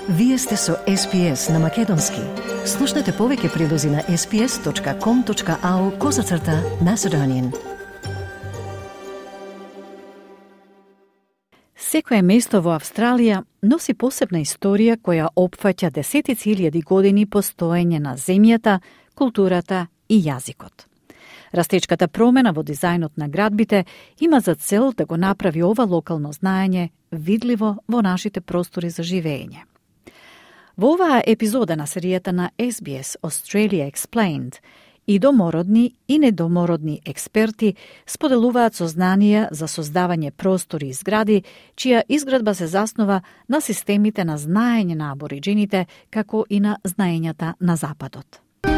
Вие сте со SPS на Македонски. Слушнете повеќе прилози на sps.com.au/Macedonian. Секое место во Австралија носи посебна историја која опфаќа десетици илјади години постоење на земјата, културата и јазикот. Растечката промена во дизајнот на градбите има за цел да го направи ова локално знаење видливо во нашите простори за живење. Во оваа епизода на серијата на SBS Australia Explained и домородни и недомородни експерти споделуваат сознанија за создавање простори и згради, чија изградба се заснова на системите на знаење на абориджините, како и на знаењата на Западот.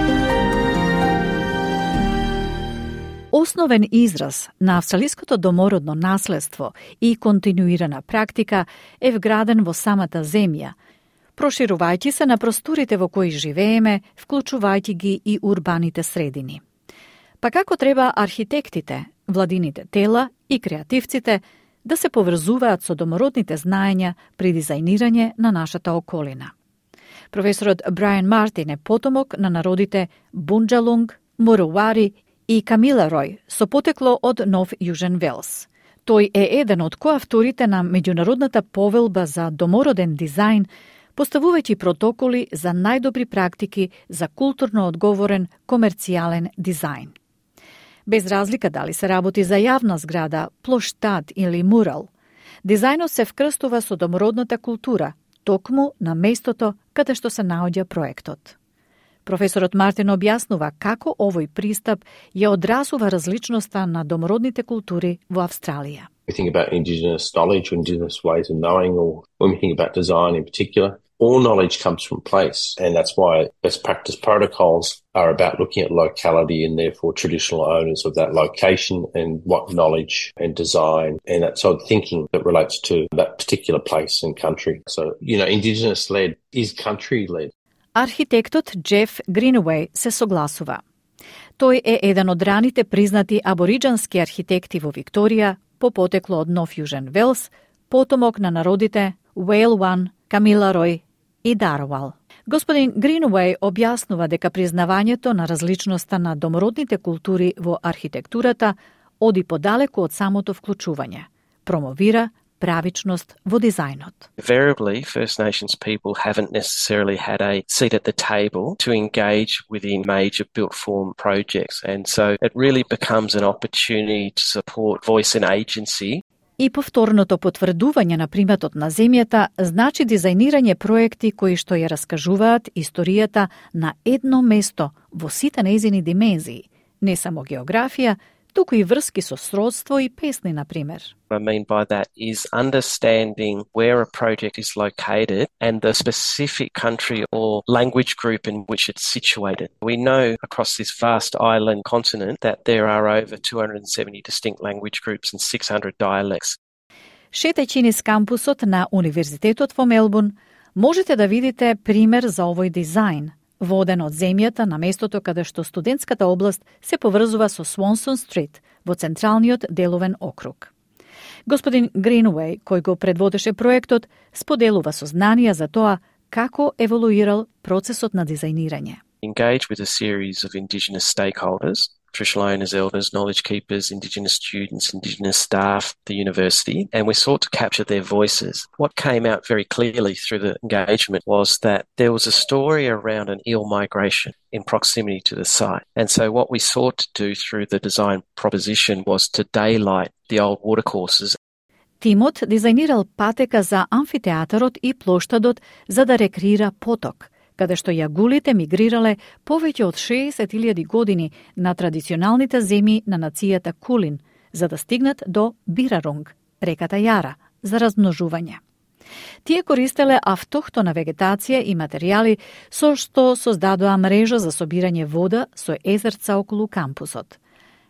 Основен израз на австралиското домородно наследство и континуирана практика е вграден во самата земја, проширувајќи се на просторите во кои живееме, вклучувајќи ги и урбаните средини. Па како треба архитектите, владините тела и креативците да се поврзуваат со домородните знаења при дизајнирање на нашата околина? Професорот Брайан Мартин е потомок на народите Бунджалунг, Муруари и Камиларој со потекло од Нов Јужен Велс. Тој е еден од коавторите на меѓународната повелба за домороден дизајн, поставувајќи протоколи за најдобри практики за културно одговорен комерцијален дизајн. Без разлика дали се работи за јавна зграда, плоштад или мурал, дизајнот се вкрстува со домородната култура, токму на местото каде што се наоѓа проектот. Професорот Мартин објаснува како овој пристап ја одразува различноста на домородните култури во Австралија. We think about Indigenous knowledge or Indigenous ways of knowing, or when we think about design in particular, all knowledge comes from place, and that's why best practice protocols are about looking at locality and therefore traditional owners of that location and what knowledge and design and that sort of thinking that relates to that particular place and country. So, Indigenous-led is country-led. Архитектот Джеф Гринуеј се согласува. Тој е еден од раните признати абориџански архитекти во Викторија, по потекло од Нов Јужен Велс, потомок на народите Уейлван, Камиларој и Дарвал. Господин Гринуеј објаснува дека признавањето на различноста на домородните култури во архитектурата оди подалеку од самото вклучување, промовира правичност во дизајнот. Invariably, First Nations people haven't necessarily had a seat at the table to engage within major built form projects, and so it really becomes an opportunity to support voice and agency. И повторното потврдување на приматот на земјата значи дизајнирање проекти кои што ја раскажуваат историјата на едно место во сите нејзини димензии, не само географија, туку и врски со сродство и песни, например. What I mean by that is understanding where a project is located and the specific country or language group in which it's situated. We know across this vast island continent that there are over 270 distinct language groups and 600 dialects. Шетајќи низ кампусот на Универзитетот во Мелбурн, можете да видите пример за овој дизајн, воден од земјата на местото каде што студентската област се поврзува со Свонсон Стрит во централниот деловен округ. Господин Гринуеј, кој го предводеше проектот, споделува сознанија за тоа како еволуирал процесот на дизајнирање. Engage with a series of Indigenous stakeholders, traditional owners, elders, knowledge keepers, Indigenous students, Indigenous staff, the university, and we sought to capture their voices. What came out very clearly through the engagement was that there was a story around an eel migration in proximity to the site. And so what we sought to do through the design proposition was to daylight the old watercourses. Тимот дизајнирал патека за амфитеатарот и плоштадот за да рекреира поток, каде што јагулите мигрирале повеќе од 60.000 години на традиционалните земји на нацијата Кулин, за да стигнат до Бирарунг, реката Јара, за размножување. Тие користеле автохтона вегетација и материјали со што создадоа мрежа за собирање вода со езерца околу кампусот.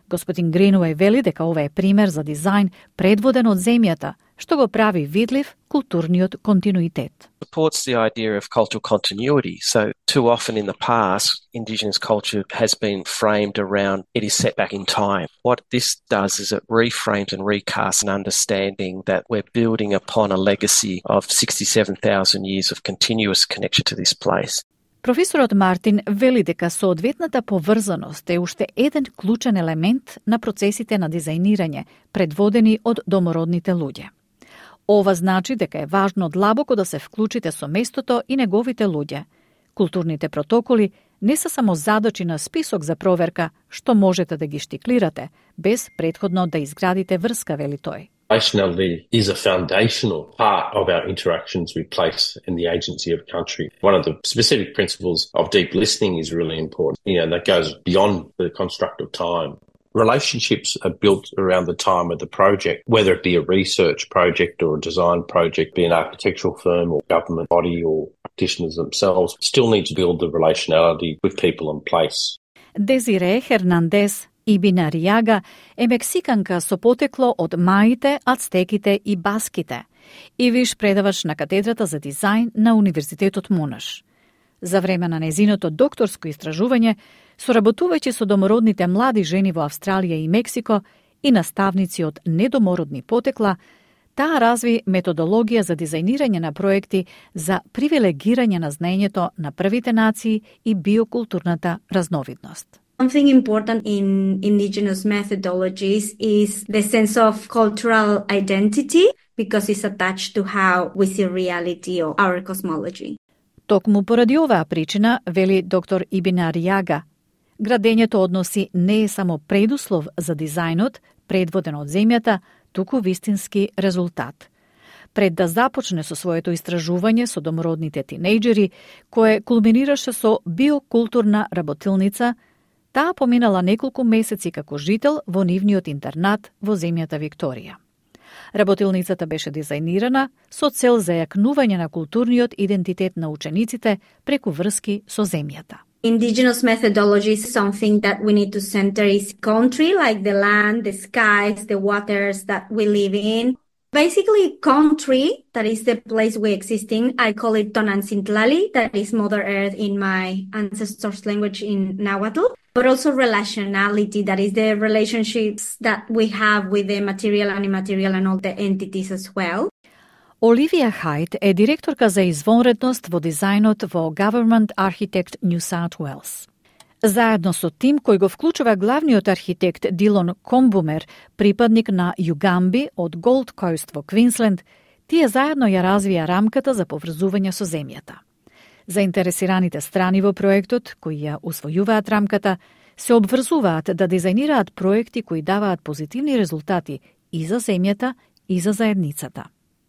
Господин Гринуеј вели дека ова е пример за дизајн предводен од земјата, што го прави видлив културниот континуитет. Supports the idea of cultural continuity. So too often in the past, Indigenous culture has been framed around it is set back in time. What this does is it reframes and recasts an understanding that we're building upon a legacy of 67,000 years of continuous connection to this place. Професорот Мартин вели дека соодветната поврзаност е уште еден клучен елемент на процесите на дизајнирање, предводени од домородните луѓе. Ова значи дека е важно длабоко да се вклучите со местото и неговите луѓе. Културните протоколи не се само задачи на список за проверка, што можете да ги штиклирате, без претходно да изградите врска, вели тој. Relationality is a foundational part of our interactions with place and the agency of country. One of the specific principles of deep listening is really important. That goes beyond the construct of time. Relationships are built around the time of the project, whether it be a research project or a design project, be an architectural firm or government body or practitioners themselves, still need to build the relationality with people and place. Desiree Hernandez Ибинаријага е мексиканка со потекло од маите, ацтеките и баските и виш предавач на катедрата за дизајн на Универзитетот Монаш. За време на незиното докторско истражување, соработувајќи со домородните млади жени во Австралија и Мексико и наставници од недомородни потекла, таа разви методологија за дизајнирање на проекти за привилегирање на знаењето на првите нации и биокултурната разновидност. Something important in Indigenous methodologies is the sense of cultural identity because it's attached to how we see reality or our cosmology. Токму поради оваа причина, вели доктор Ибинаријага, градењето односи не е само предуслов за дизајнот, предводен од земјата, туку вистински резултат. Пред да започне со своето истражување со домородните тинејџери, кое кулминираше со биокултурна работилница, таа поминала неколку месеци како жител во нивниот интернат во земјата Викторија. Работилницата беше дизајнирана со цел зајакнување на културниот идентитет на учениците преку врски со земјата. Indigenous methodology is something that we need to center is country, like the land, the skies, the waters that we live in. Basically, country, that is the place we exist in. I call it Tonancintlali, that is Mother Earth in my ancestors' language in Nahuatl. But also relationality, that is the relationships that we have with the material and immaterial and all the entities as well. Оливија Хајт е директорка за извонредност во дизајнот во Government Architect New South Wales. Заедно со тим кој го вклучува главниот архитект Дилон Комбумер, припадник на Югамби од Голд Коуст во Квинсленд, тие заедно ја развија рамката за поврзување со земјата. Заинтересираните страни во проектот, кои ја усвојуваат рамката, се обврзуваат да дизајнираат проекти кои даваат позитивни резултати и за земјата, и за заедницата.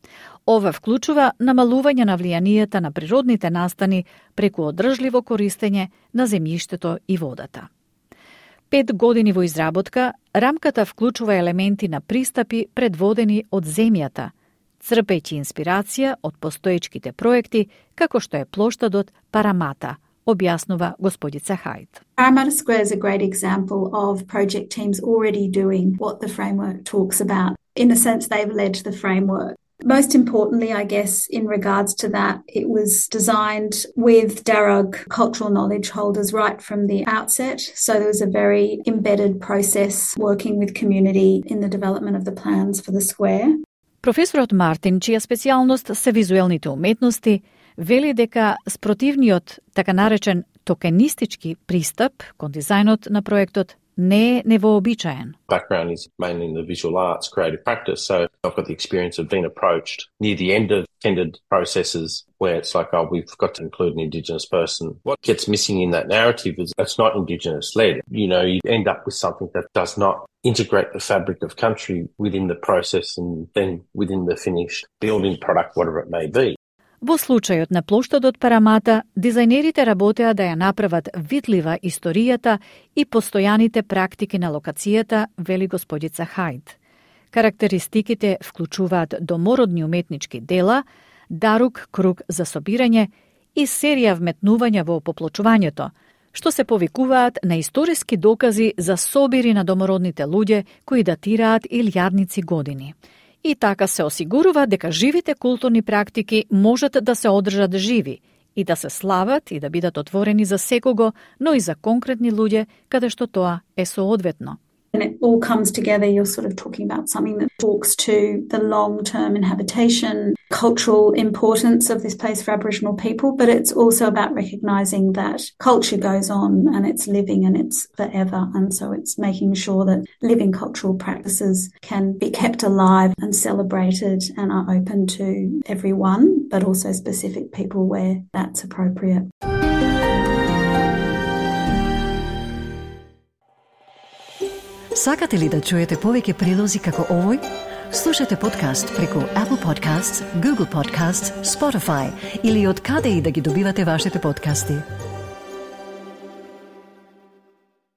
Ова вклучува намалување на влијанието на природните настани преку одржливо користење на земјиштето и водата. 5 години во изработка, рамката вклучува елементи на пристапи предводени од земјата, црпејќи инспирација од постоечките проекти, како што е плоштадот Парамата, објаснува господица Хајт. Parramatta Square is a great example of project teams already doing what the framework talks about. In a sense, they've led the framework. Most importantly, I guess, in regards to that, it was designed with Darug cultural knowledge holders right from the outset. So there was a very embedded process working with community in the development of the plans for the square. Професорот Мартин, чија специјалност се визуелните уметности, вели дека спротивниот, така наречен токенистички пристап кон дизајнот на проектот не е невообичаен. Background is mainly in the visual arts, creative practice, so I've got the experience of being approached near the end of tendered processes where it's like, oh, we've got to include an Indigenous person. What gets missing in that narrative is it's not Indigenous-led. You end up with something that does not integrate the fabric of country within the process and then within the finished building product, whatever it may be. Во случајот на плоштадот Парамата, дизајнерите работеа да ја направат видлива историјата и постојаните практики на локацијата, вели господица Хајт. Карактеристиките вклучуваат домородни уметнички дела, дарук круг за собирање и серија вметнувања во поплочувањето, што се повикуваат на историски докази за собири на домородните луѓе кои датираат илјадници години. И така се осигурува дека живите културни практики можат да се одржат живи и да се слават и да бидат отворени за секого, но и за конкретни луѓе каде што тоа е соодветно. And it all comes together. You're sort of talking about something that talks to the long-term inhabitation, cultural importance of this place for Aboriginal people, but it's also about recognising that culture goes on and it's living and it's forever. And so it's making sure that living cultural practices can be kept alive and celebrated and are open to everyone, but also specific people where that's appropriate. Сакате ли да чуете повеќе прилози како овој? Слушате подкаст преку Apple Podcasts, Google Podcasts, Spotify или од каде и да ги добивате вашите подкасти.